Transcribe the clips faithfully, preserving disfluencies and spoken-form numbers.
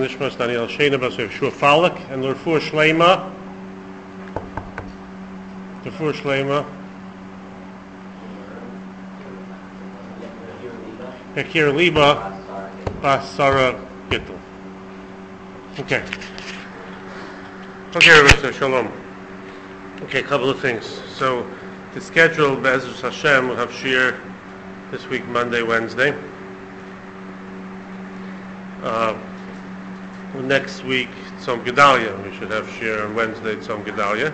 Nishmas Daniel Sheina Bas Shua Falak and L'Refua Shleima. L'Refua Shleima. Bekir Liba Bas Sarah Gittel. Okay. Okay, Rabbi, Shalom. Okay, a couple of things. So, the schedule, Be'ezus Hashem, will have Shir this week, Monday, Wednesday. Uh, next week, Tzom Gedalia. We should have Shir on Wednesday, Tzom Gedalia.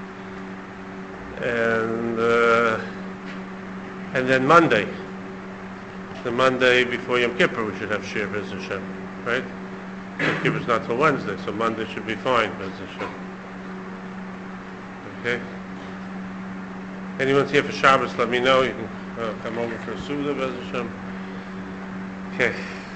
And, uh, and then Monday, the Monday before Yom Kippur, we should have Shir, Be'ezus Hashem, right? Yom Kippur's not till Wednesday, so Monday should be fine, Be'ezus Hashem. Okay? Anyone's here for Shabbos, let me know. You can uh, come over for a Suda, Be'ezus Hashem. Okay.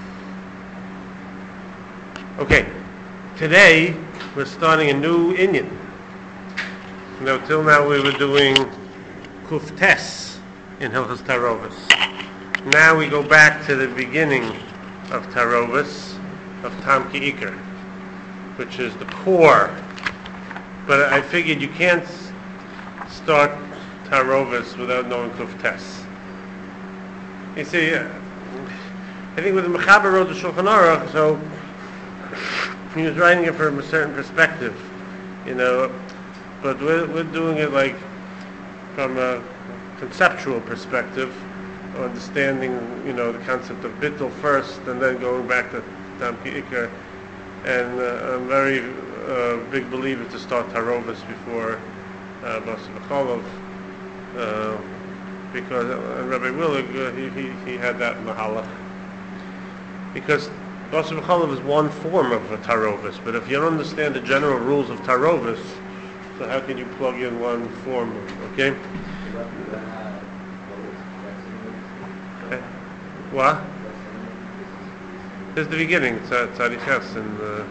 Okay. Today, we're starting a new Inyan. You know, till now we were doing Kuftes in Hilchos Tarovis. Now we go back to the beginning of Tarovis, of Tam Ki Iker, which is the core. But I figured you can't start Tarovis without knowing Kuftes. You see, uh, I think with the Mechaber wrote the Shulchan Aruch, so he was writing it from a certain perspective, you know, but we're, we're doing it like from a conceptual perspective, understanding, you know, the concept of Bittul first, and then going back to Tam Ki Iker. And uh, I'm very uh, big believer to start Tarovis before uh, Bas V'cholov, uh, because uh, Rabbi Willig, uh, he, he he had that mahalach. Because Bas V'cholov is one form of a Tarovis, but if you don't understand the general rules of Tarovis, so how can you plug in one form? Okay. Okay. What? This is the beginning. Tzadi Ches in the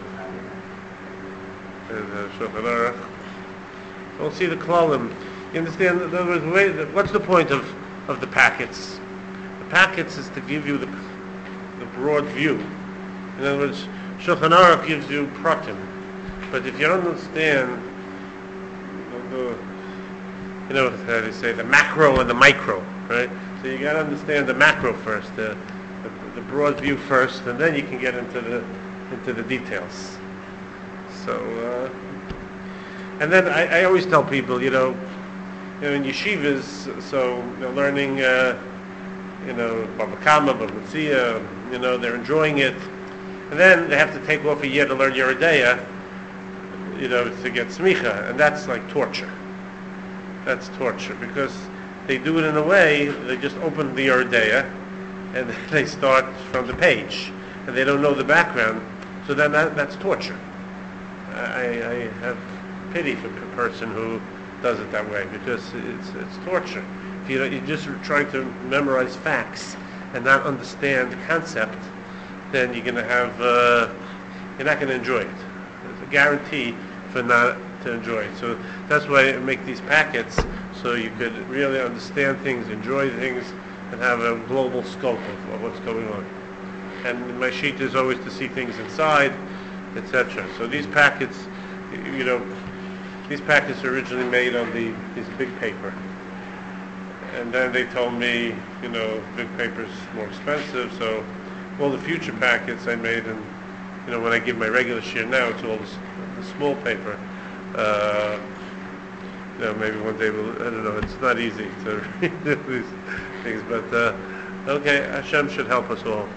Shulchan Aruch. We'll see the Klalim. You understand? In other words, what's the point of, of the packets? The packets is to give you the the broad view. In other words, Shulchan Aruch gives you pratim, but if you don't understand the, the you know how they say, the macro and the micro, right? So you got to understand the macro first, the, the the broad view first, and then you can get into the into the details. So, uh, and then I, I always tell people, you know, you know, in yeshivas, so they're learning, uh, you know, Bava Kama, Bava Metzia, you know, they're enjoying it, and then they have to take off a year to learn Yoreh De'ah, you know, to get smicha, and that's like torture. That's torture, because they do it in a way, they just open the Yoreh De'ah, and they start from the page, and they don't know the background, so then that, that's torture. I, I have pity for the person who does it that way, because it's it's torture. If you, you're just trying to memorize facts and not understand the concept, then you're going to have, uh, you're not going to enjoy it. There's a guarantee for not to enjoy it. So that's why I make these packets, so you could really understand things, enjoy things, and have a global scope of, of what's going on. And my sheet is always to see things inside, et cetera. So these packets, you know, these packets are originally made on the this big paper. And then they told me, you know, big paper's more expensive, so all the future packets I made, and, you know, when I give my regular share now, it's all the, the small paper. Uh, you know, maybe one day we'll, I don't know, it's not easy to read these things, but, uh, okay, Hashem should help us all.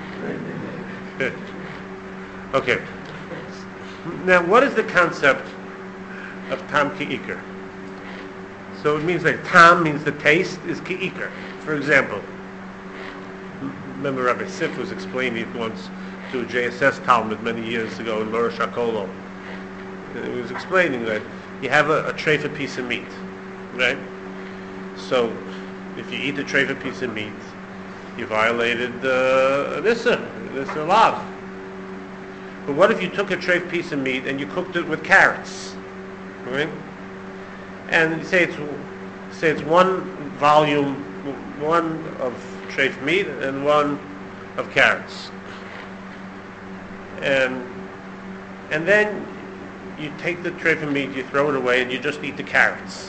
Okay. Now, what is the concept of Tam Ki Iker? So it means like Tam means the taste is Ki Iker. For example, remember Rabbi Sif was explaining it once to a J S S Talmud many years ago in Lorosh HaKolol. He was explaining that you have a, a treifa piece of meat, right? So if you eat a treifa piece of meat, you violated uh, an Issa, an Issa Lav. But what if you took a treifa piece of meat and you cooked it with carrots, right? And say it's say it's one volume, one of treifa meat and one of carrots. And and then you take the treif meat, you throw it away, and you just eat the carrots.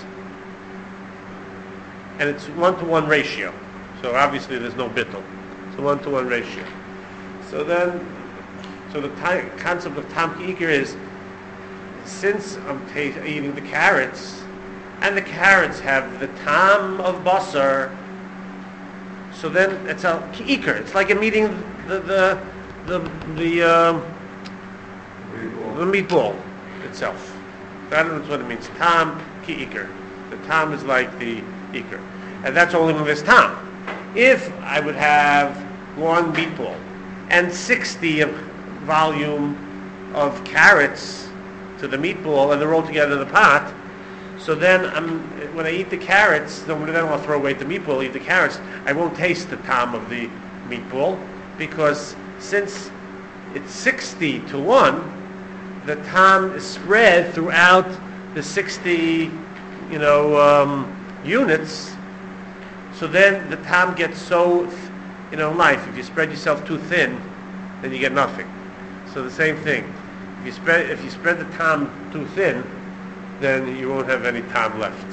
And it's one-to-one ratio. So obviously there's no bittul. It's a one-to-one ratio. So then, so the ty- concept of tam ki'ikr is, since I'm ta- eating the carrots, and the carrots have the tam of basar, so then it's a ki'ikr. It's like I'm eating the the the the, um, the meatball itself. That is what it means. Tam ki'ikr. The tam is like the ikr, and that's only when there's tam. If I would have one meatball and sixty of volume of carrots to the meatball, and they're all together in the pot, so then I'm, when I eat the carrots, then I'll throw away the meatball, eat the carrots, I won't taste the tam of the meatball, because since it's sixty to one, the tam is spread throughout the sixty, you know, um, units. So then the tam gets so, you know, in life, if you spread yourself too thin, then you get nothing. So the same thing. If you spread, if you spread the tam too thin, then you won't have any tam left.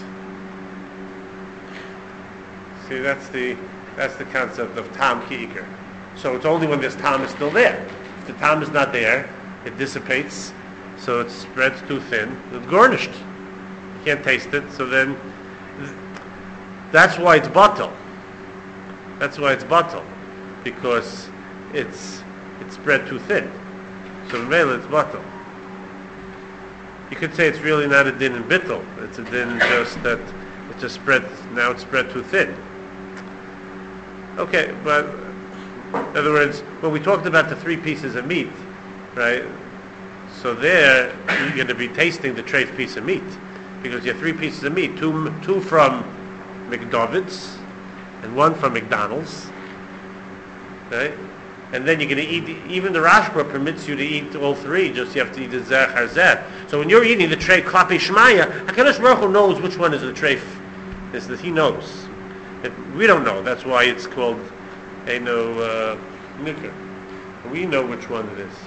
See, that's the that's the concept of tam ki'ikr. So it's only when this tam is still there. If the tam is not there, it dissipates, so it spreads too thin, it's garnished. You can't taste it, so then that's why it's batal. That's why it's batal, because it's it's spread too thin. So in Mela it's batal. You could say it's really not a din in bittul. It's a din just that it's just spread, now it's spread too thin. Okay, but in other words, when we talked about the three pieces of meat, right? So there, you're going to be tasting the treif piece of meat, because you have three pieces of meat, two two from McDavid's and one from McDonald's, right? And then you're going to eat, even the Rashba permits you to eat all three, just you have to eat the zeh harzeh. So when you're eating the treif klapi shmaya, HaKadosh Baruch Hu knows which one is the treif. Is that he knows. If we don't know, that's why it's called Eino uh, Nikr. We know which one it is.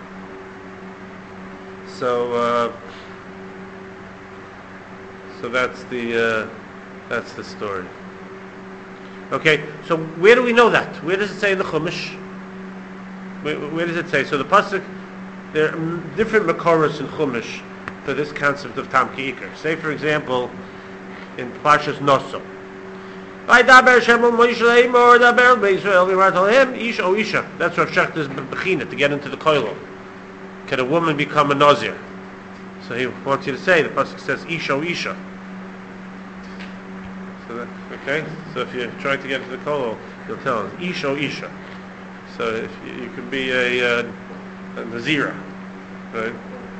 So, uh, so that's the uh, that's the story. Okay, so where do we know that? Where does it say in the Chumash? Where, where does it say? So the pasuk, there are different makoros in Chumash for this concept of tam ki'ikr. Say, for example, in Parshas Noso. That's Rav Shechter's bechina, to get into the koilel. Can a woman become a nazir? So he wants you to say, the pasuk says, Isha, Isha. So that, okay? So if you're trying to get into the koilel, you'll tell us, Isha, Isha. So if you, you can be a, uh, a nazira, right?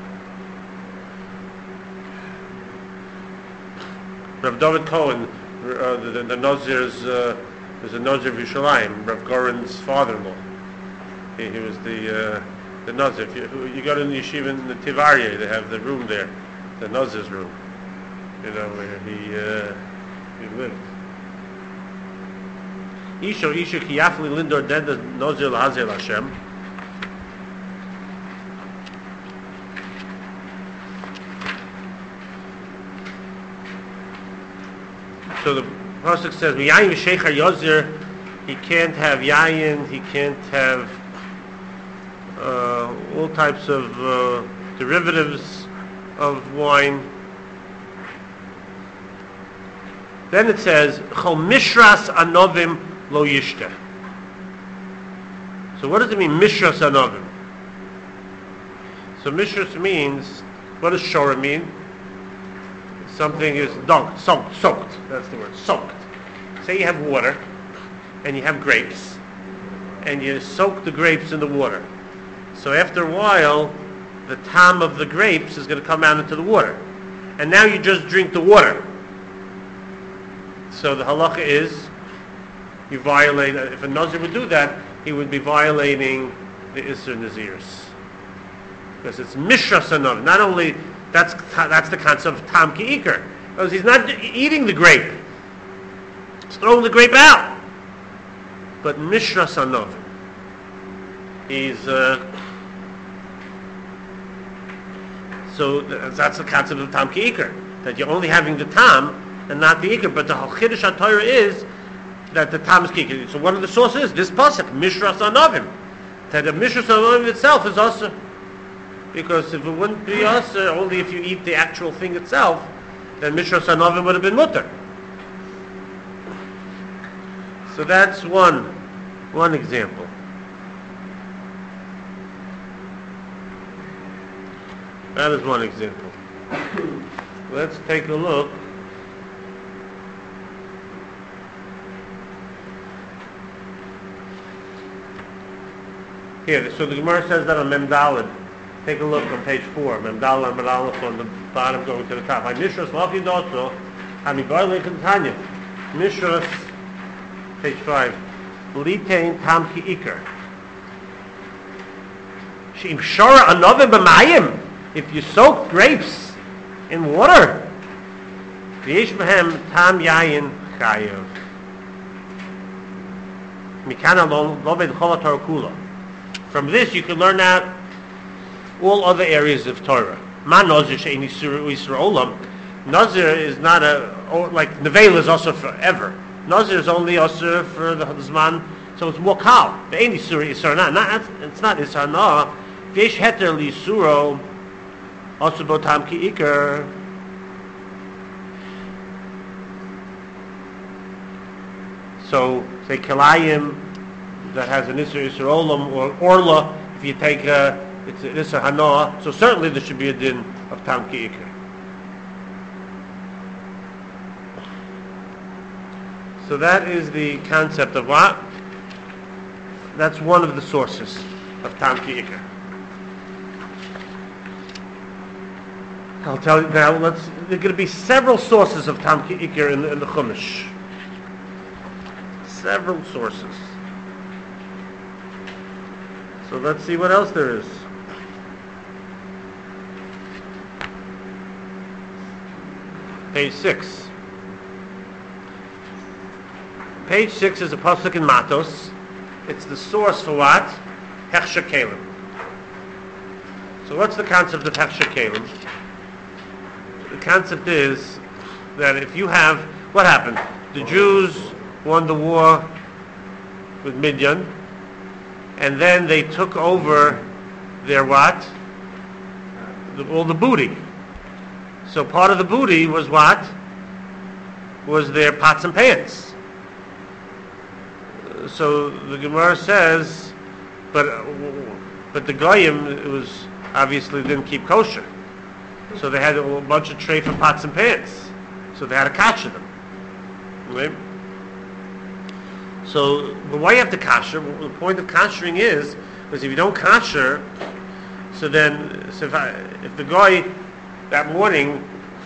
Rav David Cohen, uh, the, the, the Nazir's, uh, there's a Nazir of Yerushalayim, Rav Goren's father-in-law. He, he was the uh, the Nazir. If you, you go to the yeshiva in the Tivarya, they have the room there, the Nazir's room, you know, where he uh, he lived. Isha, Isha, ki yafli lindor deda Nazir l'hazel Hashem. So the pasuk says, "Miyayin v'sheichar yozir." He can't have yayin. He can't have uh, all types of uh, derivatives of wine. Then it says, "Chol mishras anovim lo yishta." So what does it mean, mishras anovim? So mishras means, what does shora mean? Something is dunked, soaked, soaked. That's the word, soaked. Say you have water, and you have grapes, and you soak the grapes in the water. So after a while, the tam of the grapes is going to come out into the water. And now you just drink the water. So the halacha is, you violate, if a Nazir would do that, he would be violating the Isser Nazirs. Because it's Mishras Anov. Not only, that's that's the concept of Tam Ki'ikr. Because he's not eating the grape. He's throwing the grape out. But Mishras Anov. He's, uh, So that's the concept of tam ki ikar, that you're only having the tam and not the ikar. But the chiddush HaTorah is that the tam is ki ikar. So one of the sources is this pasuk, Mishras Anavim, that the Mishras Anavim itself is also, because if it wouldn't be also only if you eat the actual thing itself, then Mishras Anavim would have been mutter. So that's one, one example. That is one example. Let's take a look. Here, so the Gemara says that on Mem Daled. Take a look on page four. Mem Daled and Mem Aleph on the bottom going to the top. Mishras Lafi Dotso, Hamibar Lincoln Tanya. Mishras, page five. Litain Tam Ki Ikar. Sheim Shara Another B'mayim. If you soak grapes in water, v'yesh b'hem tam yayin chayav. Mikana lo ved chol haTorah kula. From this you can learn out all other areas of Torah. Ma nazir she'en isur olam. Nazir is not a, like nevela is also forever. Nazir is only also for the zman, so it's more kal. The ein isur isur na. It's not isur na. V'yesh heter li isuro. Also botam ki ikar. So say kilayim that has an isur isur olam or orla. If you take a, it's an isur hanoah. So certainly there should be a din of tam ki ikar. So that is the concept of what? That's one of the sources of tam ki ikar. I'll tell you now. Let's. There are going to be several sources of tam ki ikar in the, in the Chumash. Several sources. So let's see what else there is. Page six. Page six is a pasuk in Matos. It's the source for what? Hechsher Kalim. So what's the concept of Hechsher Kalim? The concept is that if you have, what happened? The Jews won the war with Midian, and then they took over their what? The, all the booty. So part of the booty was what? Was their pots and pans. So the Gemara says, but but the Goyim, it was obviously didn't keep kosher. So they had a bunch of tray for pots and pans. So they had to kasher them. Right? So, but why you have to kasher? The point of kashering is, because if you don't kasher, so then, so if, I, if the guy that morning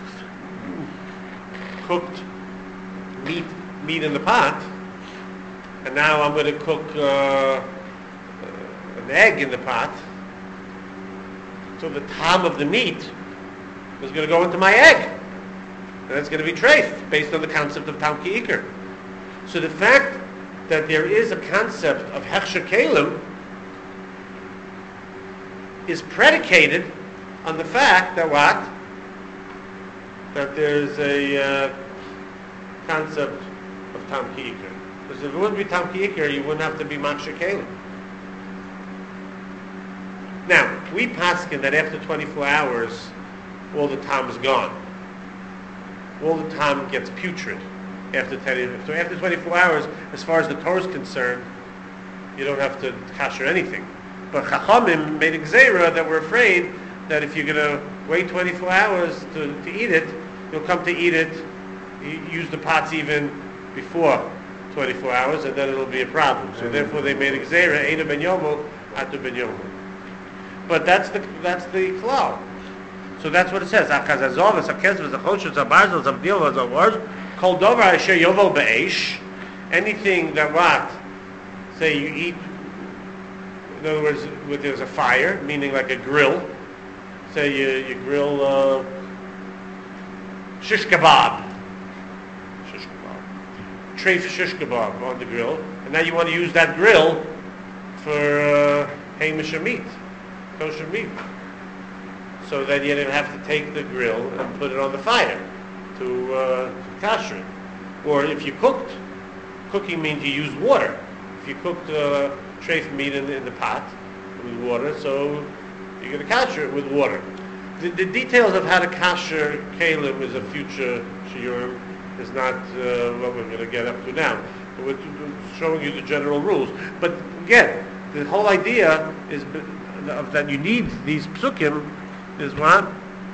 cooked meat meat in the pot, and now I'm going to cook uh, an egg in the pot, so the tam of the meat is going to go into my egg. And it's going to be treif, based on the concept of tam ki ikar. So the fact that there is a concept of hechsher kalim is predicated on the fact that what? That there's a uh, concept of tam ki ikar. Because if it wouldn't be tam ki ikar, you wouldn't have to be hechsher kalim. Now, we paskin that after twenty-four hours, all the tam is gone. All the tam gets putrid after ten. So after twenty-four hours, as far as the Torah is concerned, you don't have to kasher anything. But Chachamim made a gzeira that we're afraid that if you're going to wait twenty-four hours to, to eat it, you'll come to eat it, use the pots even before twenty-four hours, and then it'll be a problem. So therefore they made a gzeira, Eina ben yomo, atu ben yomo. But that's the that's the klal. So that's what it says. Anything that what? Say you eat, in other words, with there's a fire, meaning like a grill. Say you, you grill uh, shish kebab. Shish kebab. Treif shish kebab on the grill. And now you want to use that grill for uh, hamish meat, kosher meat. so that you didn't have to take the grill and put it on the fire to uh, kasher it. Or if you cooked, cooking means you use water. If you cooked uh, treif meat in, in the pot with water, so you're going to kasher it with water. The, the details of how to kasher kalim is a future shiurim, is not uh, what we're going to get up to now. But we're showing you the general rules. But again, the whole idea is of that you need these psukim is what?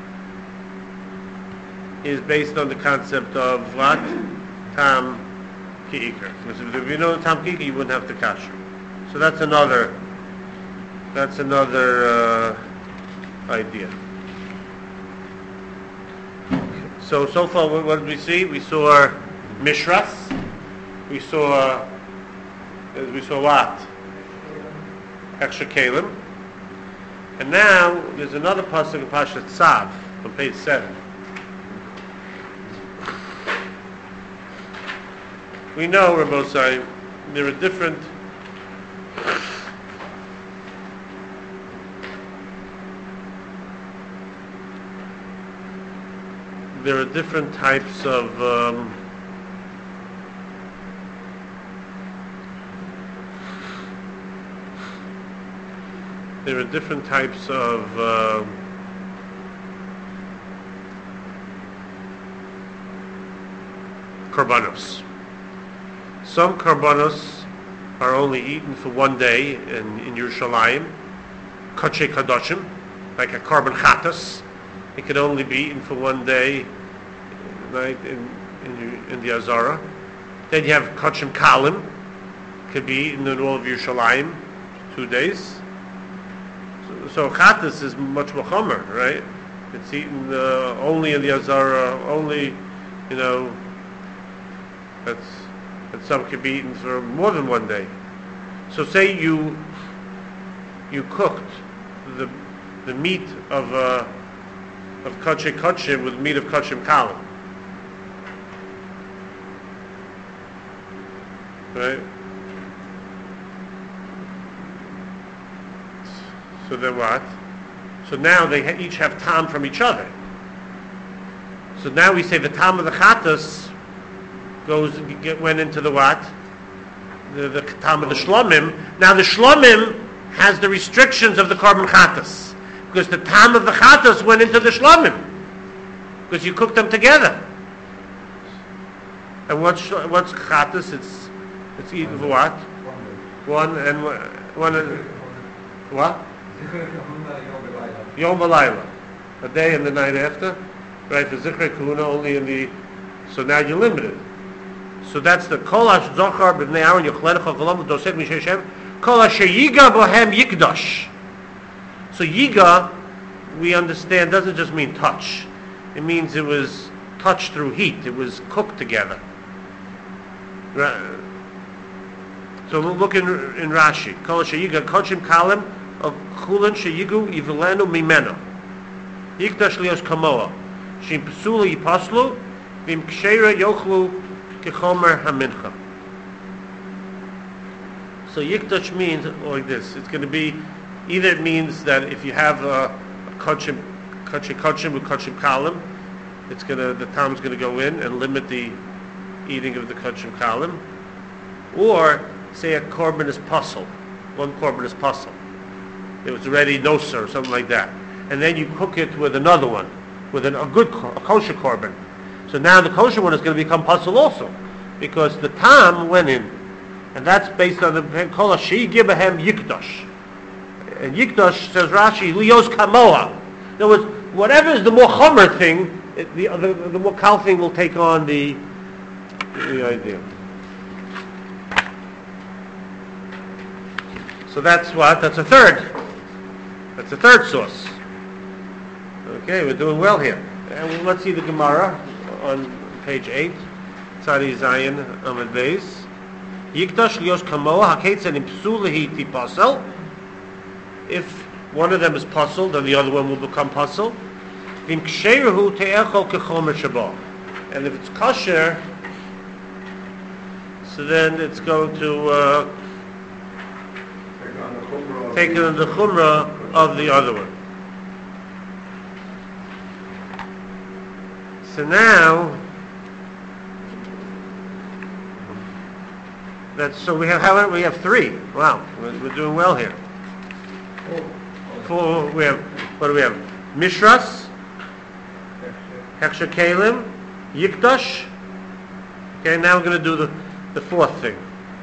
Is based on the concept of what? Tam ki'ikr. Because if you know tam ki'ikr, you wouldn't have to kasher. So that's another, that's another uh, idea. So, so far, what, what did we see? We saw Mishras. We saw, uh, we saw what? Extra Kalim. And now, there's another pasuk in Parashat Tzav, on page seven. We know, Rabbosai, there are different there are different types of um, there are different types of uh, korbanos. Some korbanos are only eaten for one day in, in Yerushalayim, Kodesh Kadoshim, like a korban chatas. It can only be eaten for one day, right, in in, in the Azara. Then you have Kodesh Kalim, could be eaten in all of Yerushalayim, two days. So, so chatas is much more chomer, right? It's eaten uh, only in the Azara, only, you know, that's, and some can be eaten for more than one day. So say you you cooked the the meat of uh, of Kodesh Kodshim with meat of Kodesh Kalim, right? So then what? So now they ha- each have tam from each other. So now we say the tam of the chatas goes get, went into the what? The, the tam of the shlomim. Now the shlomim has the restrictions of the korban chatas, because the tam of the chatas went into the shlomim, because you cooked them together. And what's what's chatas? It's it's eaten for what? One and one. one and, what? Yom Balayla, a day and the night after, right? For Zikhrei Kahuna only in the. So now you're limited. So that's the Kol HaZochar B'nei Aaron Yochlenecha V'lam Dosek Mishei Shem Kol HaSheyiga Bohem Yikdash. So Yiga, we understand, doesn't just mean touch. It means it was touched through heat. It was cooked together. Right. So look in in Rashi. Kol HaSheyiga Kochim Kalim of Chulin Sheyigu Yivilenu Mimeno Yikdash Lios Kamoa Shim Pesula Yipaslu Vim Ksheira Yochlu Kechomer HaMincha. So Yikdash means like this. It's going to be, either it means that if you have a, a Kochim Kochim with Kochim Kalim, it's going to, the tam's going to go in and limit the eating of the Kochim Kalim. Or say a korban is puzzle. One korban is puzzle. It was already noser or something like that. And then you cook it with another one, with an, a good, a kosher korban. So now the kosher one is going to become puzzle also, because the tam went in. And that's based on the Kol HaSheyiga Bohem Yikdash. And Yikdash, says Rashi, Lios Kamoa. In other words, whatever is the more chomer thing, it, the, the, the more kal thing will take on the, the idea. So that's what? That's a third. That's a third source. Okay, we're doing well here. And let's see the Gemara on page eight. Tzadi Zayin Amud Beis. Yikdash lios kamoa haketz and impsulehi tipasel. If one of them is puzzled, then the other one will become puzzled. Vim ksheirahu te'echol kechomer shabah. And if it's kosher, so then it's going to uh, take on the chumrah of the other one. So now, that's, so we have, how many? We have three. Wow, we're, we're doing well here. Four, we have, what do we have? Mishras, Heksher Kalim, Yikdash. Okay, now we're going to do the, the fourth thing.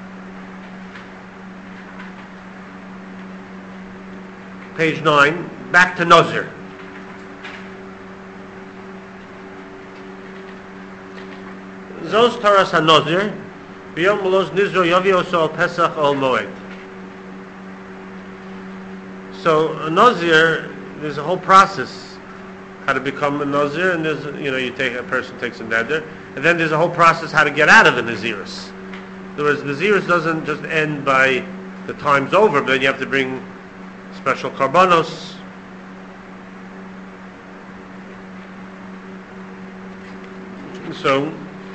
Page nine, back to Nazir. Zos Taras HaNazir, B'yom Melos Nizro Yavi Oso Al Pesach Al Moed. So a Nazir, there's a whole process how to become a Nazir, and there's, you know, you take, a person takes a Neder, and then there's a whole process how to get out of the Nazirus. In other words, Nazirus doesn't just end by the time's over, but then you have to bring special karbanos. So,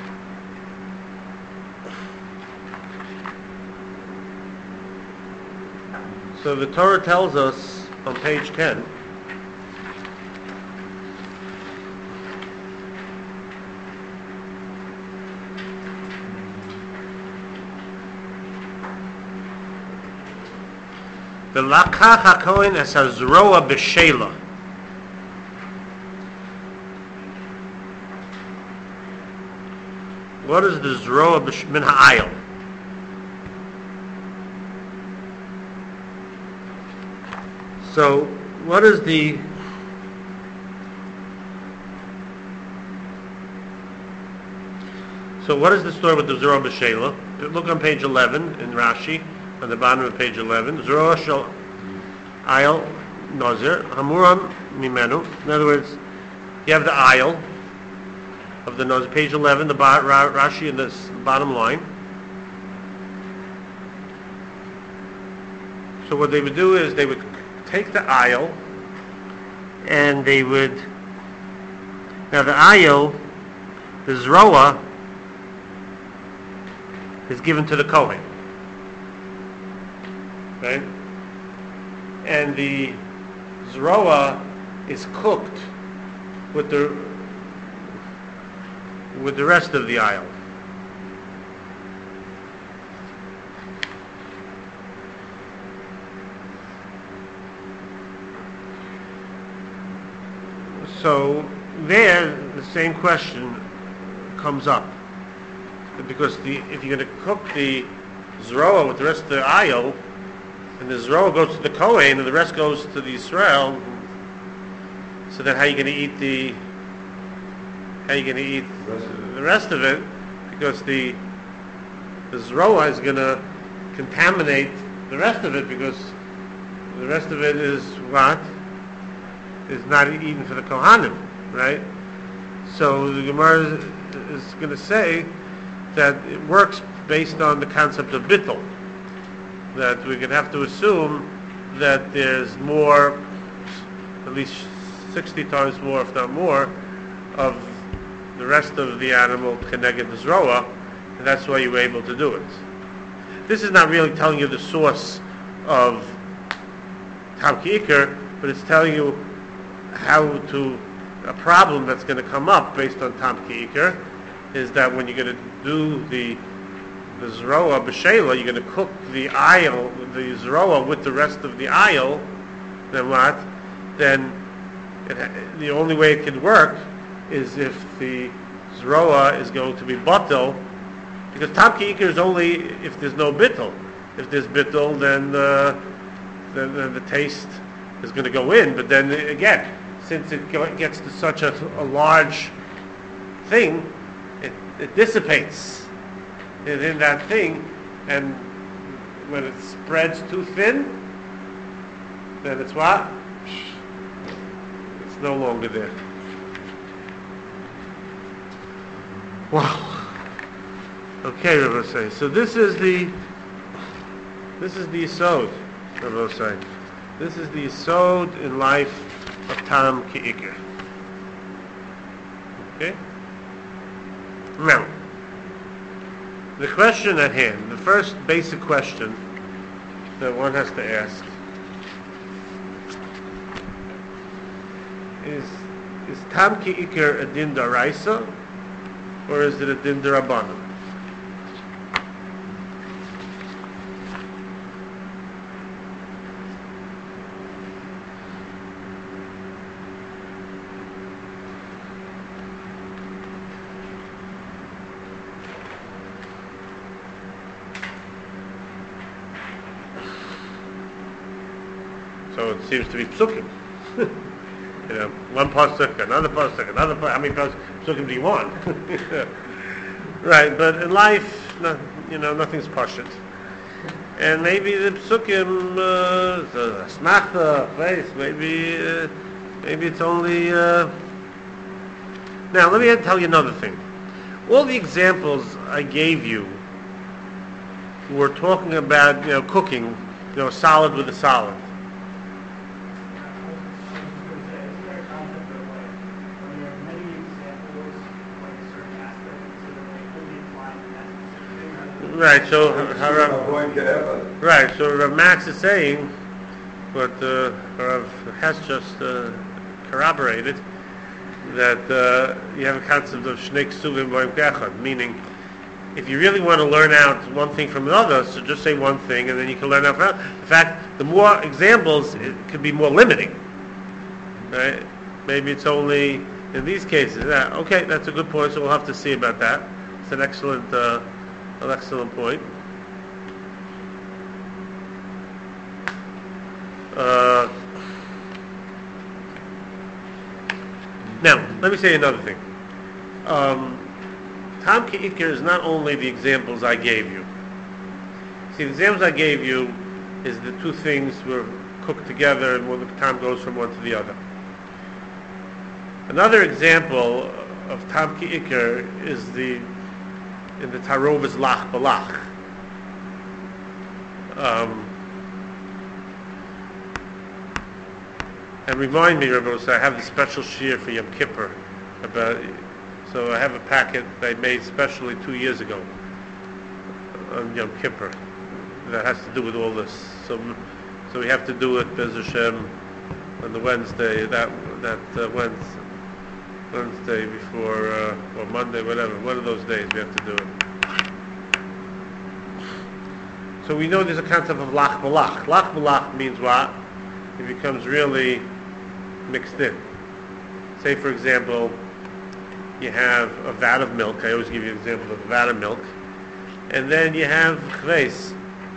so the Torah tells us on page ten, V'lakach hakohen es hazroa b'sheila. What is the zroa b'sh- min ha'ayil? So, what is the So, what is the story with the zroa b'sheila? Look on page eleven in Rashi, on the bottom of page eleven. Zroa shel ayil nazir hamuram mimenu. In other words, you have the ayil of the nazir. Page eleven, the ba- Ra- Rashi in the bottom line. So, what they would do is they would take the ayil, and they would, now the ayil, the zroa, is given to the Kohen, right? And the zroa is cooked with the with the rest of the ayil. So there, the same question comes up, because the, if you're going to cook the zroa with the rest of the ayil, and the zroa goes to the Kohen and the rest goes to the Israel, so then how are you going to eat the how are you going to eat the rest of it? Because the the zroa is going to contaminate the rest of it, because the rest of it is what? Is not eaten for the Kohanim, right? So the Gemara is, is going to say that it works based on the concept of bittul, that we could have to assume that there's more, at least sixty times more, if not more, of the rest of the animal keneged the zroa, and that's why you were able to do it. This is not really telling you the source of Tam Ki'ikr, but it's telling you how to, a problem that's going to come up based on Tam Ki'ikr, is that when you're going to do the the zroa b'sheila, you're going to cook the ayil, the zroa with the rest of the ayil, then what? Then it, the only way it can work is if the zroa is going to be batel, because Tam Ki'ikr is only if there's no bittul. If there's bittul, then the, then, then the taste is going to go in, but then again, since it gets to such a, a large thing, it, it dissipates in that thing, and when it spreads too thin, then it's what? It's no longer there. Wow. Okay, Rabbi say. So this is the this is the yisod, Rabbi say. This is the yisod in life of Tam Ki'ikr. Okay? Now, the question at hand, the first basic question that one has to ask is, is tam ki iker a din daraisa, or is it a din darabanan? So it seems to be psukim. You know, one pasuk, another pasuk, another pasuk. How many pasuk, psukim do you want? Right, but in life, no, you know, nothing's pashut. And maybe the psukim, uh, smachta, place, maybe, uh, maybe it's only. Uh... Now, let me tell you another thing. All the examples I gave you were talking about, you know, cooking, you know, salad with a salad. Right, so Rav, right, so Rav Max is saying, what uh, Rav has just uh, corroborated, that uh, you have a concept of shnei ksuvim b'yom echad, meaning if you really want to learn out one thing from another, so just say one thing and then you can learn out from another. In fact, the more examples, it could be more limiting. Right? Maybe it's only in these cases. Uh, okay, that's a good point, so we'll have to see about that. It's an excellent... Uh, An excellent point. Uh, now, let me say another thing. Um, Tam ki Iker is not only the examples I gave you. See, the examples I gave you is the two things were cooked together and when the Tam goes from one to the other. Another example of Tam ki Iker is the in the Tarova's Lach Balach. Um, and remind me, Rabbi, I have the special shiur for Yom Kippur. About, so I have a packet that I made specially two years ago on Yom Kippur that has to do with all this. So, so we have to do it, Bez Hashem, on the Wednesday, that that uh, Wednesday. Wednesday before, uh, or Monday, whatever, one of those days we have to do it. So we know there's a concept of lach balach. Lach balach means what? It becomes really mixed in. Say, for example, you have a vat of milk. I always give you an example of a vat of milk. And then you have chves,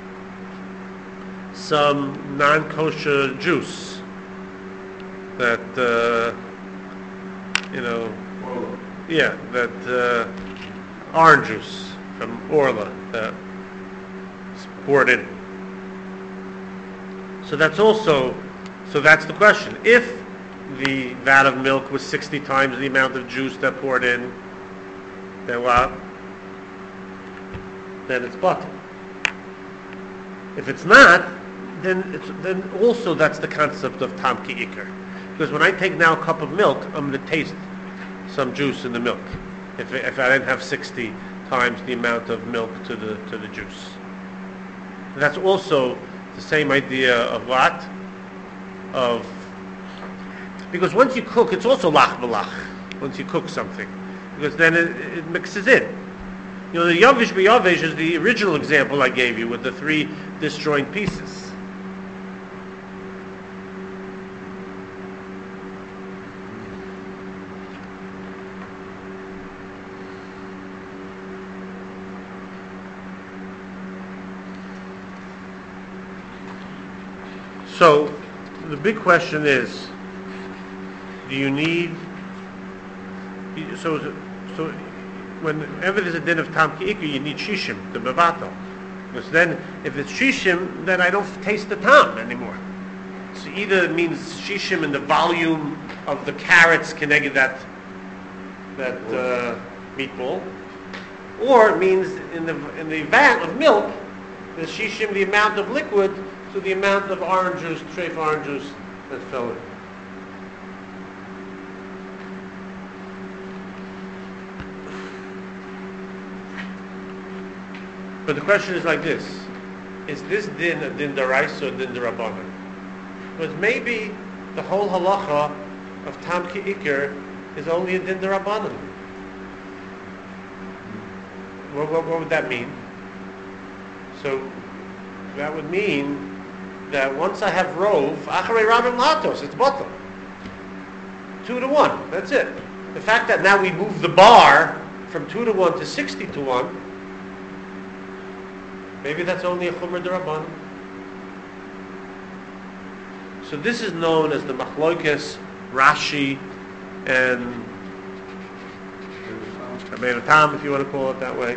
some non-kosher juice that... Uh, you know, yeah, that uh, orange juice from Orla that is poured in. So that's also, so that's the question. If the vat of milk was sixty times the amount of juice that poured in, then what? Then it's butter. If it's not, then it's, then also that's the concept of tam ki iker. Because when I take now a cup of milk, I'm going to taste some juice in the milk. If if I didn't have sixty times the amount of milk to the to the juice, that's also the same idea of what? Of because once you cook, it's also lach v'lach. Once you cook something, because then it, it mixes in. You know, the yavish b'yavish is the original example I gave you with the three disjoint pieces. So, the big question is, do you need, so, so whenever there's a din of tam ki iker, you need shishim, the bevato. Because then, if it's shishim, then I don't taste the tam anymore. So either it means shishim in the volume of the carrots connected that, that uh, meatball, or it means in the in the vat of milk, the shishim, the amount of liquid, to the amount of orange juice, treif orange juice that fell in. But the question is like this: is this din a din daraisa or din darabanan? Because maybe the whole halacha of Tam Ki Iker is only a Din D'Rabbanan. What, what, what would that mean? So that would mean that once I have Rov, Acharei Rabim Latos, it's Batal. Two to one, that's it. The fact that now we move the bar from two to one to sixty to one, maybe that's only a Chumra D'Rabbanan. So this is known as the Machlokes, Rashi, and Rabbeinu Tam, if you want to call it that way.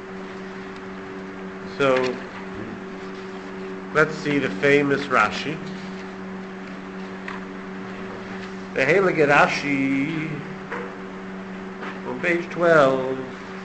So let's see the famous Rashi. The Heilige Rashi on page twelve.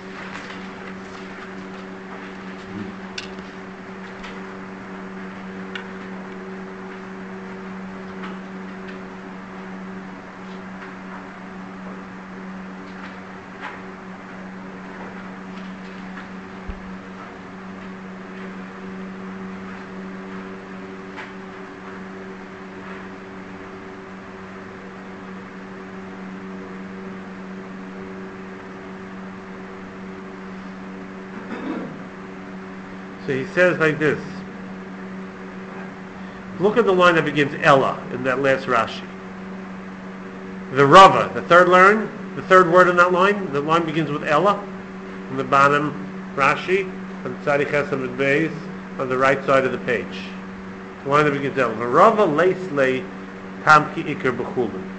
So he says like this. Look at the line that begins Ella in that last Rashi. The Rava, the third line, the third word in that line, the line begins with Ella in the bottom Rashi on Tzadi Chesed Beis on the right side of the page. The line that begins Ella. The Rava Leislei Tam Ki Iker B'chulin.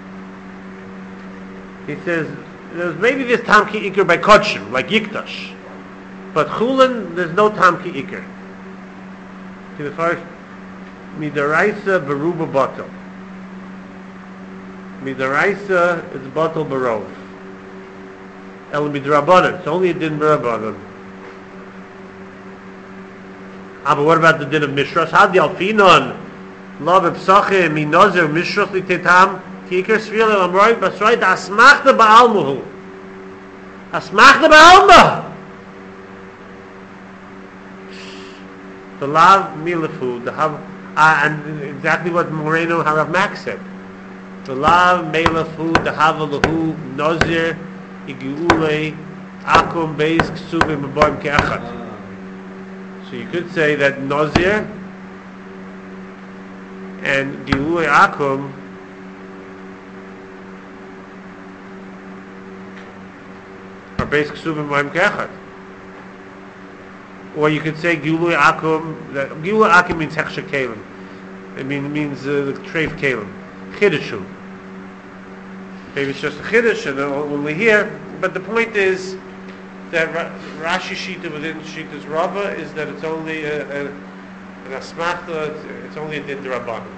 He says there's maybe this Tam Ki Iker by Kodshim, like Yikdash. But Chulin, there's no Tam Ki Iker. See the first? Midaraisa Beruba Batal. Midaraisa is Batal Barov. El Midrabanan, it's only a Din B'Rabbanan. Ah, but what about the Din of Mishras? Hadi Alfinon, Lav Epsache, Minozer, Mishras Litetam, Ki Iker Sfir El Amroy, Basroy, Da Asmachta Ba'almuhu. Asmachta Ba'almuhu. The lav milafu, the hav, uh, and exactly what Moreno Harav Max said. The lav milafu, the havalahu, nozir, igiule, akum, beis, ksuvim, b'boim ke'achat. So you could say that nozir and giule akum are beis, ksuvim, b'boim ke'achat. Or you could say Gilui Akum. That Gilui Akum means Hechsher Kalim. It mean, means uh, the Treif Kalim. Chiddushu. Maybe it's just a Chiddush and only here. But the point is that Ra- Rashi Shita within Shita's Rava is that it's only a, a, an Asmachta, it's, it's only a Din D'Rabbanan.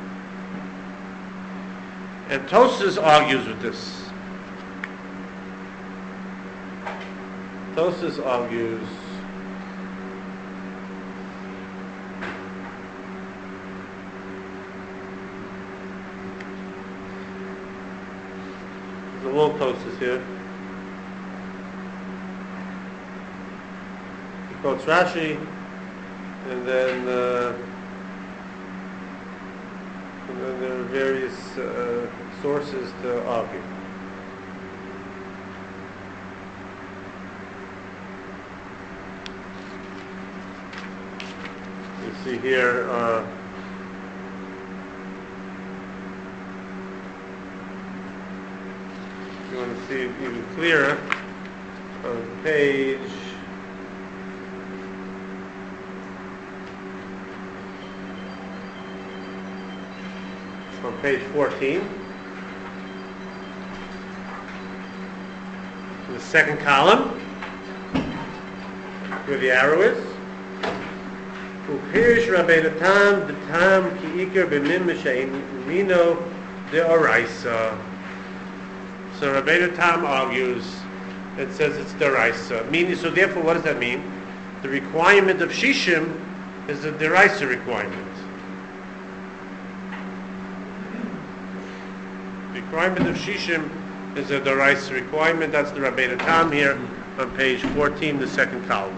And Tosas argues with this. Tosas argues the long Tosas here. He quotes Rashi, and then uh, and then there are various uh, sources to argue. You see here. Uh, You want to see it even clearer on page on page fourteen, in the second column, where the arrow is. Upirish Rabbeinu Tam the Tam Ki Iker b'mim m'shein Mino de Oraisa. So Rabbeinu Tam argues, it says it's deraisa. Meaning, so therefore, what does that mean? The requirement of shishim is a deraisa requirement. The requirement of shishim is a deraisa requirement. That's the Rabbeinu Tam here on page fourteen, the second column.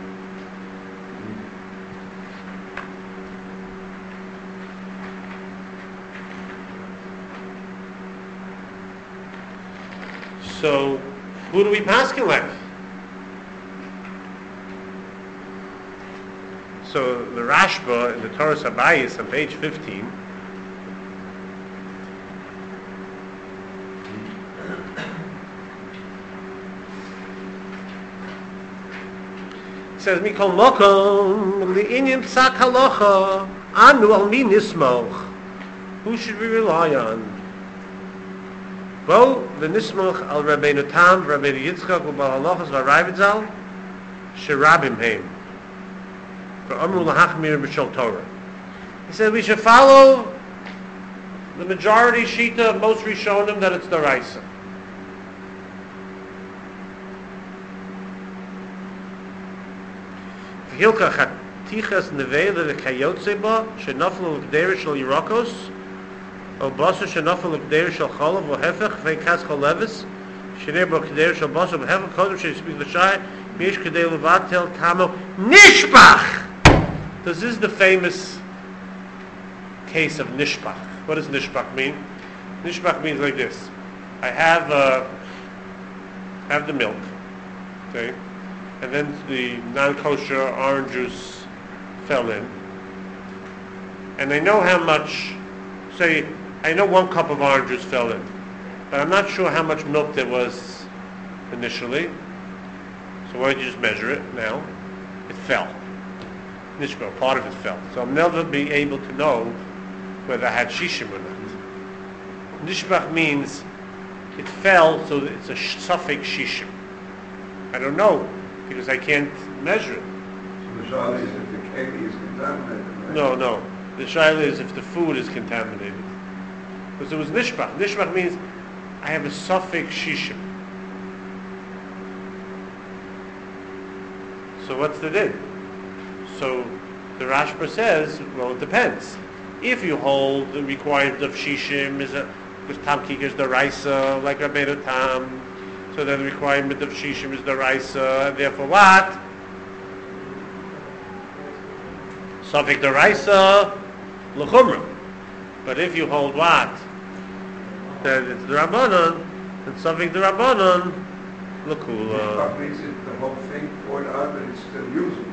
So, who do we paskin like? So the Rashba in the Torah Sabayis on page fifteen says Mikol Mokom Li'inyan Psak Halacha Anu Al Mi Nismoch. Who should we rely on? Bo the Nismoch Al Rabbeinu Tam, Rabbeinu Yitzchak, Ubal Halachas V'Rayvid Zal Sherabim Heim. For Amru Lahachmir B'Shol Torah. He said we should follow the majority Shita of most Rishonim that it's Daraisa. V'hilka Chatichas Nevela V'Kayotze Ba Shenaflu L'Kdera Shel Yirakos O Basar Shenaflu L'Kdera Shel Cholav V'Hefech V'Kas Cholevis Shenei Bo Kdera Shel Basar V'Hefech Kodem Shespeak L'Shai Mish K'dei Levatel Kamo Nishbach. This is the famous case of nishbach. What does nishbach mean? Nishbach means like this. I have uh, have the milk, okay, and then the non-kosher orange juice fell in, and I know how much. Say, I know one cup of orange juice fell in, but I'm not sure how much milk there was initially. So why don't you just measure it now? It fell. Nishbach, part of it fell. So I'll never be able to know whether I had shishim or not. Nishbach means it fell, so it's a suffix shishim. I don't know, because I can't measure it. So the shaila is if the keli is contaminated, right? No, no. The shaila is if the food is contaminated. Because it was nishbach. Nishbach means I have a suffix shishim. So what's the din? So the Rashba says, well, it depends. If you hold the requirement of shishim is a, because tam kika is the raisa, like Rabbeinu Tam, so then the requirement of shishim is the raisa, and therefore what? Safik the raisa, l'chumra. But if you hold what? That it's the rabbanon, and safik the rabbanon, l'kula. Nishbach means that the whole thing poured out, but it's still usable.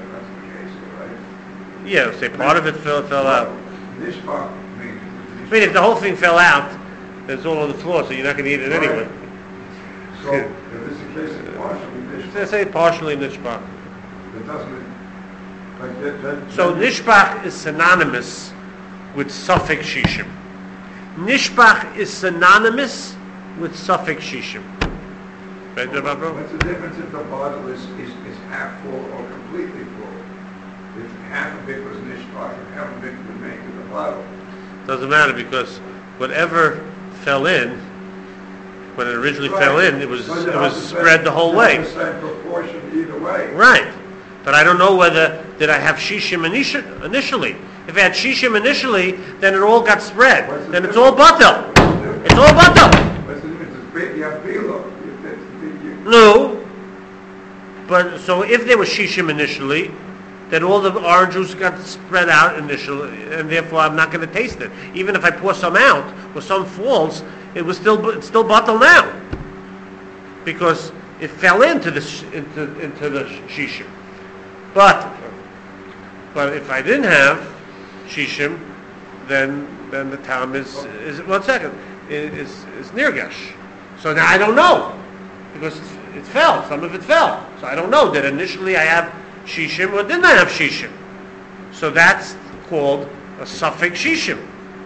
Yeah, say part of it fell, fell out. Nishbach means... I mean, if the whole thing fell out, then it's all on the floor, so you're not going to eat it Right. anyway. So, if it's a case of partially nishbach, They say partially nishbach. it doesn't... Like that, that, So that- nishbach is synonymous with suffix shishim. Nishbach is synonymous with suffix shishim. Right, Rabbi Bro? What's the difference if the bottle is, is, is half full or completely full? If half of it was nishbach and half of it remained in the bottle. Doesn't matter because whatever fell in, when it originally Right. fell in, it was But it you was have to spread say- the whole you way. have the same proportion either way. Right. But I don't know whether, did I have shishim initi- initially? If I had shishim initially, then it all got spread. What's the Then it's difference? all batel. What's the difference? It's all batel. What's the difference? It's big, you have filo. That's the big you. No. But, so if there was shishim initially, then all the orange juice got spread out initially, and therefore I'm not going to taste it. Even if I pour some out, or some falls, it was still, it's still batel now. Because it fell into the, sh- into, into the shishim. But, but if I didn't have shishim, then then the tam is is one second is is nirgash. So now I don't know because it fell. Some of it fell. So I don't know that initially I have shishim or didn't I have shishim. So that's called a suffix shishim.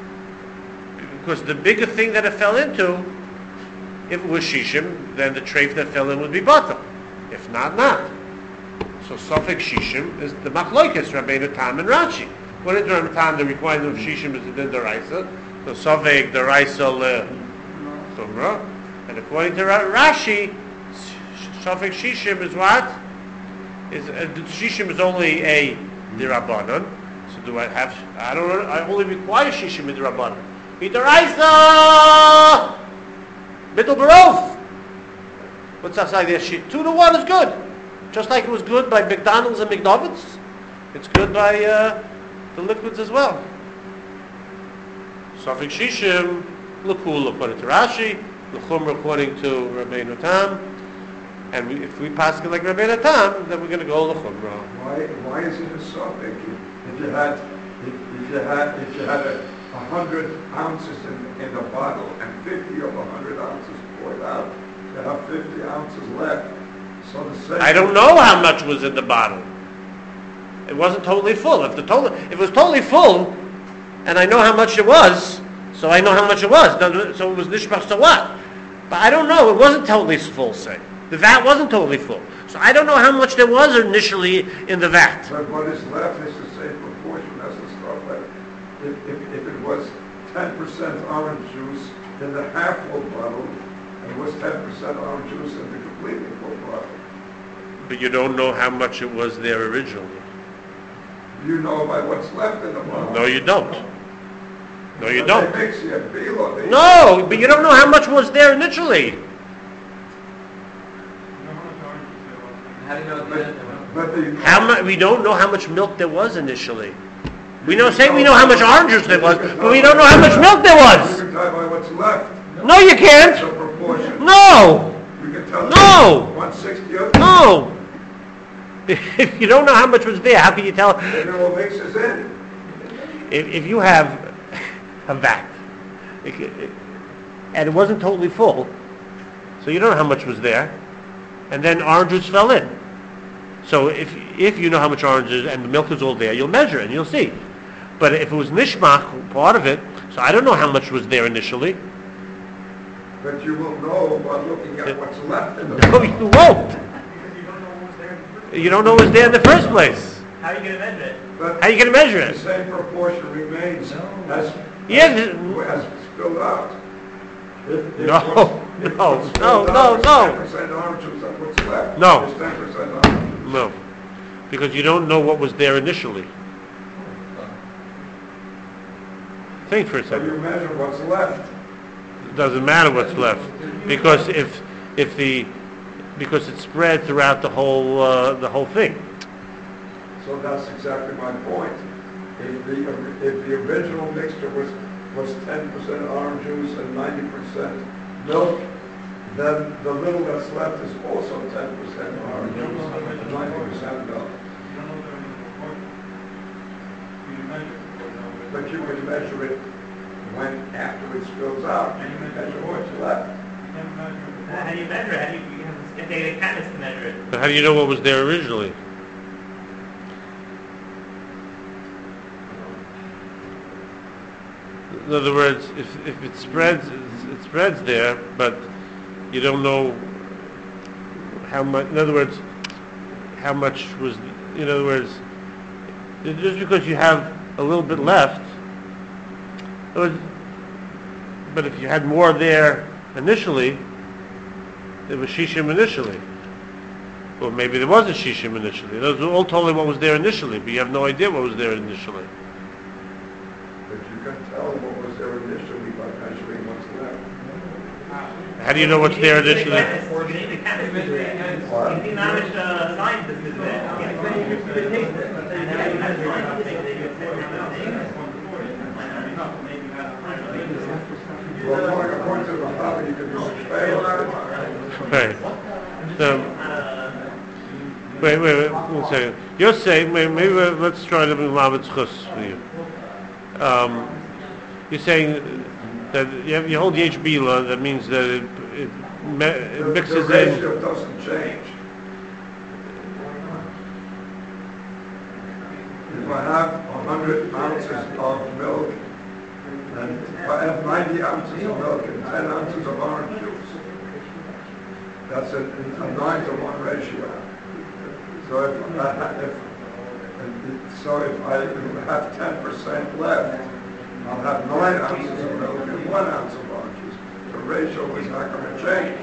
Because the bigger thing that it fell into, if it was shishim, then the treif that fell in would be batel. If not, not. So suffix shishim is the machloikes Rabbeinu Tam and Rashi. When it's Rabbeinu Tam, the requirement of shishim is the deraisa. So suffix deraisa le tumra. And according to Ra- Rashi, sh- suffix shishim is what? Is uh, the shishim is only a derabanan. So do I have? I don't. know, I only require shishim in derabanan. Deraisa middle barov. What's that say there? Shi- Two to one is good. Just like it was good by McDonald's and McDonald's, it's good by uh, the liquids as well. Suffix shishim, l'kula, according to Rashi, the chumrah according to Rabbeinu Tam, and we, if we pass it like Rabbeinu Tam, then we're going to go the chumrah. Why, why is it a suffix? If you had, if, if you had, if you had a, a hundred ounces in, in the bottle and fifty of a hundred ounces poured out, you have fifty ounces left. So the same. I don't know how much was in the bottle. It wasn't totally full. If the total, if it was totally full, and I know how much it was, so I know how much it was. So it was nishmach. So what? But I don't know. It wasn't totally full. Say the vat wasn't totally full. So I don't know how much there was initially in the vat. But what is left is the same proportion as the stuff left. If, if, if it was ten percent orange juice in the half full bottle, and it was ten percent orange juice in the completely full bottle. But you don't know how much it was there originally. You know by what's left in the bottle. No, you don't. No, you But don't. They mix you below. They No, but you don't know how much was there initially. How do you know that? But the How much? We don't know how much milk there was initially. We know, say we know how much orange juice there was, but we don't know how much milk there You was. can tell by what's left. No, you It's a can't. proportion. No, You can tell. No. One sixtieth. no. If you don't know how much was there, how can you tell? And it all mixes in. If, if you have a vat, it- it- and it wasn't totally full, so you don't know how much was there, and then orange juice fell in. So if if you know how much orange is and the milk is all there, you'll measure it and you'll see. But if it was nishmach, part of it, so I don't know how much was there initially. But you will know by looking at what's left in the No, you won't. You don't know what was there in the first place. How are you going to measure it? But How are you going to measure the it? same proportion remains as, Yeah, as, th- as spilled out. If, if No, what's- if no, what's no, spilled no, out is no. ten percent orange juice, that's what's left. No. It's ten percent orange juice. No, because you don't know what was there initially. Think for a So second. you measure what's left. It doesn't matter what's left, because if if the because it's spread throughout the whole uh, the whole thing. So that's exactly my point. If the, if the original mixture was, was ten percent orange juice and ninety percent milk, then the little that's left is also ten percent orange juice and ninety percent milk. But you can measure it when, after it spills out, you can measure what's left. Uh, How do you measure it? How do you, you have to get a chemist to measure it? But how do you know what was there originally? In other words, if if it spreads, it spreads there, but you don't know how much. In other words, how much was. In other words, just because you have a little bit left. in other words, But if you had more there initially, there was shishim initially. Well, maybe there wasn't shishim initially. Those were all totally what was there initially, but you have no idea what was there initially. But you can tell what was there initially by measuring what's left. How do you know what's there initially? You need a chemist. You need how much uh, scientist is there. You can taste it. And how do you measure it? Well, going according to the hobby, you can use a scale. Right. So, wait, wait, wait, one second. You're saying, maybe, maybe let's try to be Lamet's chus for you. Um, you're saying that you, have, you hold the H B law, that means that it, it, me, it The- mixes The in. ratio doesn't change. If I have a hundred ounces of milk, and if I have ninety ounces of milk and ten ounces of orange juice, that's a, a nine to one ratio. So if I, ha- if, if- so if I have ten percent left, I'll have nine ounces of milk and one ounce of orange juice. The ratio is not going to change.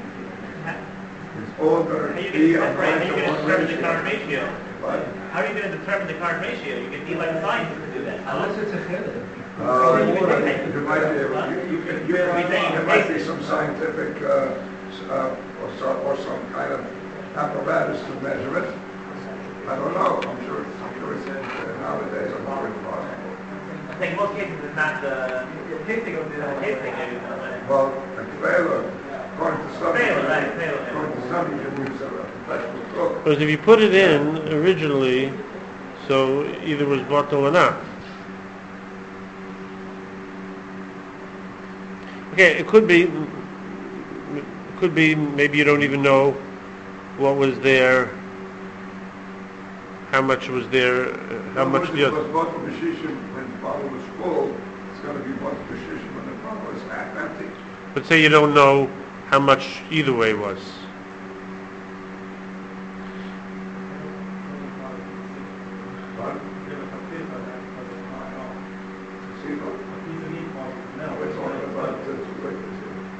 It's all How going are to you be going a to nine to one determine the current ratio. ratio? But, How are you going to determine the current ratio? You're going to need like a scientist to do that. Unless it's a chedek. uh, you might be able, you, you can, you You're saying there might be some scientific, uh, s- uh, or some, or some kind of apparatus to measure it. I don't know, I'm sure, I'm sure it's, uh, nowadays, I'm sure it's possible. like most cases, it's not the, the tasting of the tasting, maybe it's not better. Well, a trailer, according to some, Trailer, right, trailer. according to some, you can use a professional cook. Because if you put it in originally, so either was bottle or not. Okay, it could be, it could be, maybe you don't even know what was there, how much was there, uh, how much the Because other. bottle b'shishim, when the bottle was full, it's going to be bottle b'shishim when the bottle is half empty. But say you don't know how much either way was. But, see, no, we're talking about the two witnesses.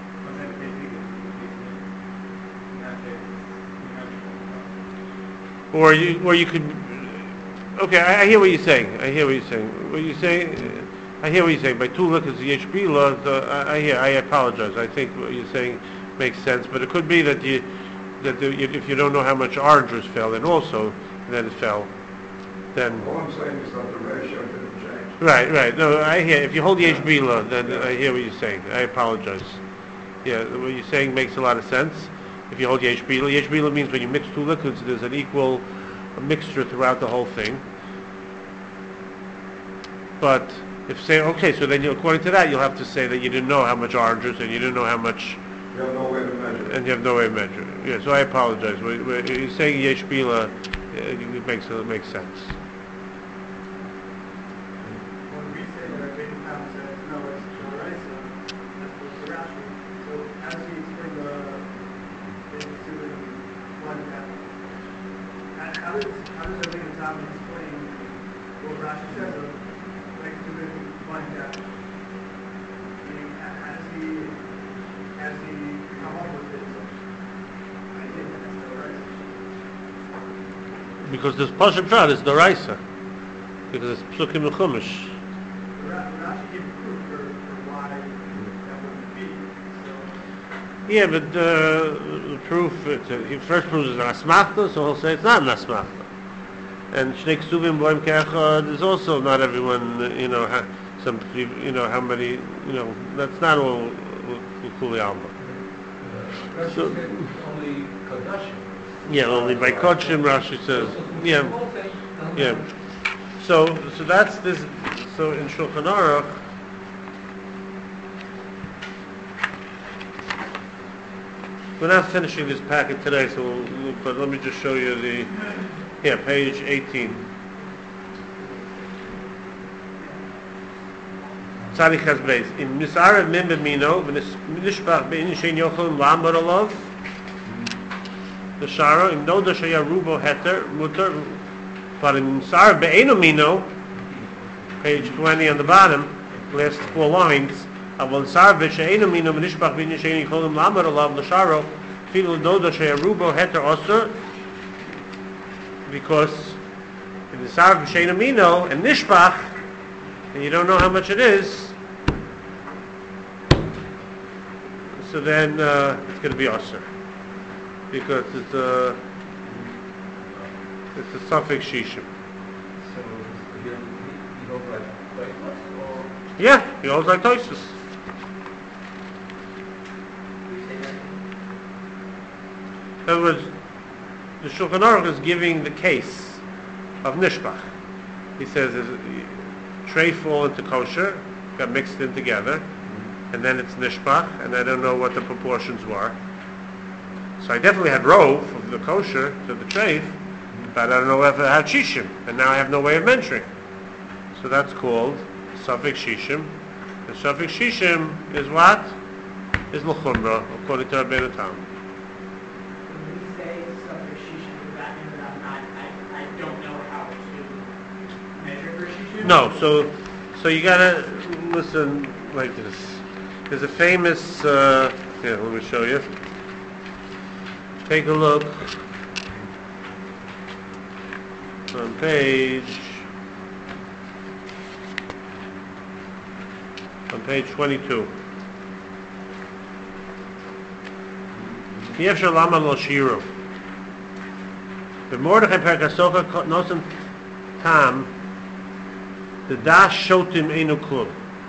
Or you, or you could. Okay, I, I hear what you're saying. I hear what you're saying. What you're saying, uh, I hear what you're saying. By two liquors, the H B law. Uh, I, I hear. I apologize. I think what you're saying makes sense. But it could be that you, that the, if you don't know how much orange was fell, and also that it fell, then. All I'm saying is that the ratio didn't change. Right, right. No, I hear. If you hold the H B law, then I hear what you're saying. I apologize. Yeah, what you're saying makes a lot of sense. If you hold the H B law, the H B law means when you mix two liquids, there's an equal mixture throughout the whole thing. But if say, okay, so then you, according to that, you'll have to say that you didn't know how much oranges and you didn't know how much, You have no way to measure it. and you have no way of measuring it. Yeah, so I apologize. What- what You're saying the H B law, uh, it makes it makes sense. When we say that Rabbeinu Tam says, no, it's Sharaisa, that's what's the Rashi. So how does he explain the, the Sibin one that? How how does, how does Rabbeinu Tam explain what Rashi says of, like, Sibin one that? Meaning, how how does he, how does he come up with this idea that it's Sharaisa? Because this Pasha Prat is the Raisa. Because it's Psukim and Chumash. Ra- Rashi gives proof for, for why that wouldn't be, so. Yeah, but uh, the proof, it, uh, he first proves it's an asmachta, so he'll say it's not an asmachta. And Shnei Ksuvim Boim Ke'echad is also not everyone, uh, you know, ha, some, peop- you know, how many, you know, that's not all Kuli Alma. So, only Kodashim. yeah, only by Kodshim, Rashi says, yeah, yeah. So, so that's this, so in Shulchan Aruch, we're not finishing this packet today, so we'll, but let me just show you the, yeah, page eighteen. Tzadik has base. In Misara Mim B'mino, v'nishpach be'in shein yochel la'amar alav, the Shara, im noda sheya rubo heter, muter, but in Misara be'eno mino, page twenty on the bottom, last four lines, אבל שר ושאינו מינו ונשפך בין שאין יכולים לאמר עליו לשארו אפילו דודה שהרובו התר אוסר because in the שר ושאינו מינו and nishpach and you don't know how much it is, so then uh, it's going to be osir because it's a it's a suffix shishim. So you you don't like Toyfos or Yeah, he holds like Toysus. In other words, the Shulchan Aruch is giving the case of Nishbach. He says is tray fall into kosher, got mixed in together, and then it's Nishbach, and I don't know what the proportions were. So I definitely had rove of the kosher to the tray, but I don't know if I had shishim, and now I have no way of measuring. So that's called suffix shishim. The suffix shishim is what? Is l'chumra, according to Rabbeinu Tam. When we say suffix shishim, does that mean that I'm not, I, I don't know how to measure for shishim? No, so so you gotta listen like this. There's a famous, uh, yeah, let me show you. Take a look on page, on page twenty-two. Yefshar lama lo shiru. The Mordechai Perkasocha nosen tam The dash shotim einu klum.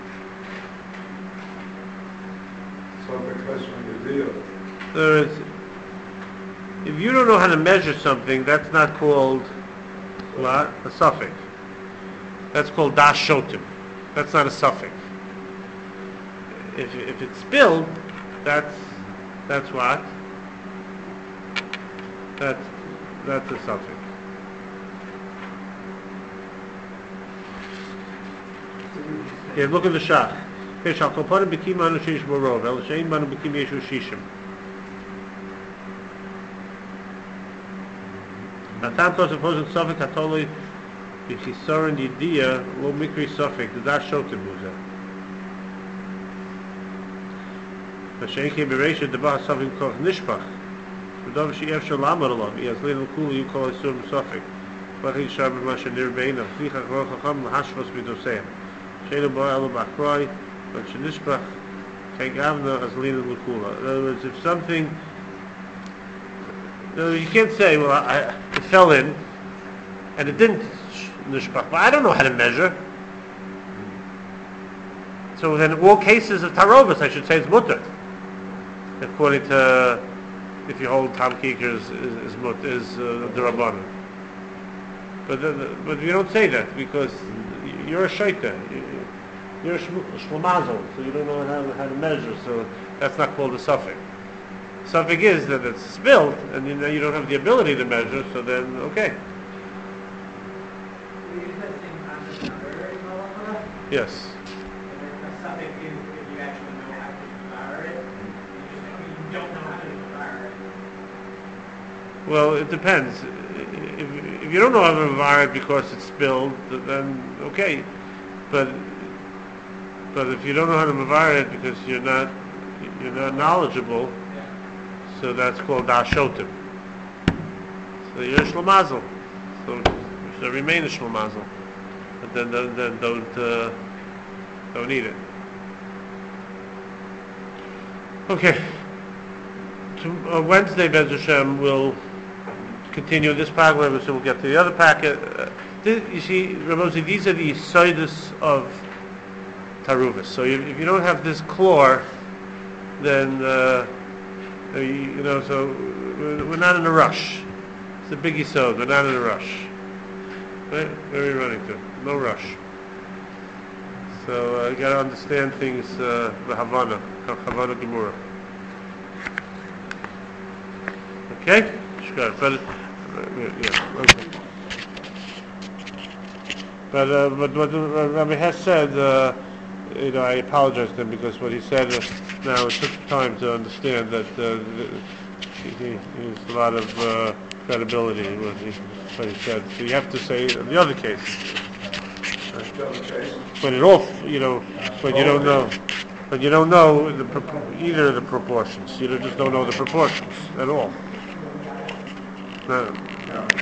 So the question is deal. There is, if you don't know how to measure something, that's not called what? A suffix. That's called dash shotim. That's not a suffix. If if it's spilled, that's that's what? That's that's a suffix. Okay, look at the shach. Okay, shal kolponim b'kim anu sheish borov, el shein manu b'kim yeshu shishim. Atam kos opposing suffix hatoloi b'chisorin yidiyah lo mikri suffix. The dash shotim muzer. Hashem came bereisha debah suffix koch nishpach. V'dov she'ef shel amar alav. He has little kulu you call a surim suffix. V'achid shar b'masha nirbeina. V'chach roch hacham l'hashvos b'doseim. Sheinu bo elu b'akroi. But shenishpach kegavna as lina l'kula. In other words, if something, you know, you can't say, well, I, it fell in, and it didn't nishpach. But I don't know how to measure. So then, in all cases of tarovas, I should say it's mutter. According to, if you hold Tom Kieker's is is, mut- is uh, the Rabbanan. But the, the, but you don't say that because you're a shaita. You're a shlamazel, so you don't know how, how to measure. So that's not called a suffix. Suffix is that it's spilled, and you know you don't have the ability to measure. So then, okay. We use that same concept in other areas of halacha. Yes. A suffix is if you actually know how to devour it. You just you don't know how to devour it. Well, it depends. If, if you don't know how to devour it because it's spilled, then okay. But but if you don't know how to devour it because you're not you're not knowledgeable, so that's called dashotim. So you're a shlamazel. So you should remain a shlamazel. But then then, then don't uh, don't eat it. Okay. To, uh, Wednesday, Bez Hashem, we'll continue this packet, so we'll get to the other packet. Uh, this, you see, Ramosi, these are the sidus of taruvas. So you, if you don't have this claw, then uh, you, you know. So we're, we're not in a rush. It's a big yisod. We're not in a rush. Right? Where are we running to? No rush. So uh, you got to understand things. The uh, Havana, Havana Gemura. Okay, sure. But uh, yeah, okay. But uh, but what Rabbi Hess said, uh, you know, I apologize to him because what he said uh, now it took time to understand that uh, he, he has a lot of uh, credibility in what he, what he said. So you have to say the other case. When it all, you know, when you don't know, when you don't know the pro- either of the proportions, you just don't know the proportions at all. No.